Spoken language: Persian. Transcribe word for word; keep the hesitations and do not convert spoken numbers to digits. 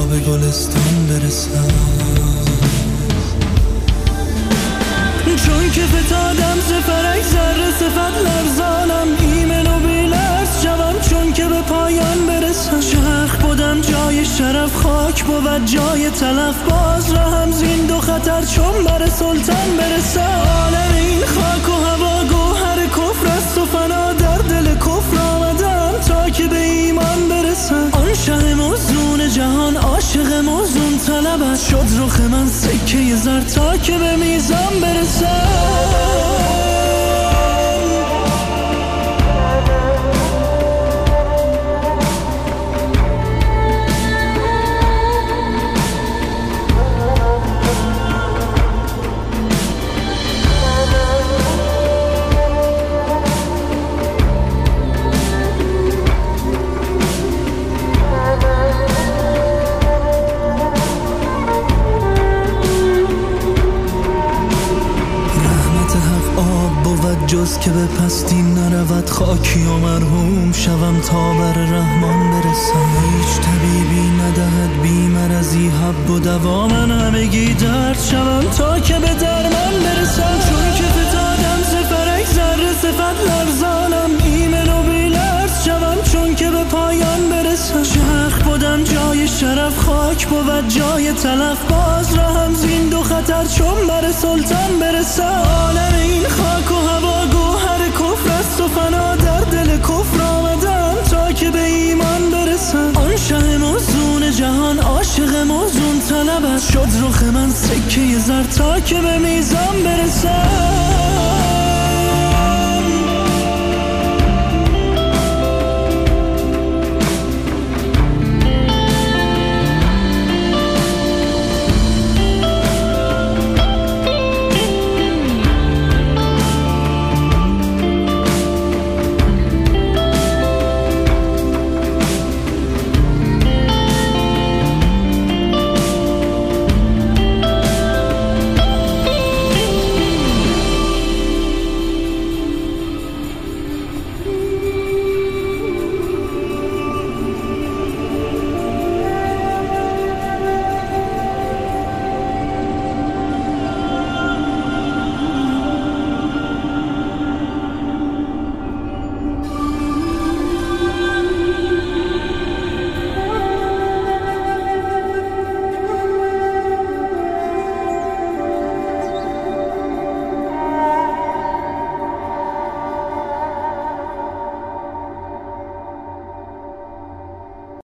به گلستان برسم، چون که فتادم سفرک ذره صفت لرزانم، ایمن و بیلرز شوم چون که به پایان برسم. چرخ بودم جای شرف، خاک بود جای تلف، باز را هم زین دو خطر چون بر سلطان برسم. عالم این خاک و هوا گوهر کفر است و فنا در دل کفر آمدم تا که به ایمان برسم. آن شه موزون جهان عاشق موزون طلب است، شد رخ من سکه زر تا که به میزان برسم. جز که به پستی نرود خاکی و مرحوم شوم تا بر رحمان برسم. هیچ طبیبی ندهد بی مرضی حب و دوا، من همگی درد شوم تا که به درمان برسم. چون که فتادم سفرک ذره صفت لرزانم، ایمن و بیلرز شوم چون که به پایان برسم. چرخ بودم جای شرف، خاک بود جای تلف، باز را هم زین دو خطر چون بر سلطان برسم. عالم این خاک و هوا گوهر کفر است و فنا در دل کفر آمدم تا که به ایمان برسم. آن شه موزون جهان عاشق موزون طلب است، شد رخ من سکه زر تا که به میزان برسم.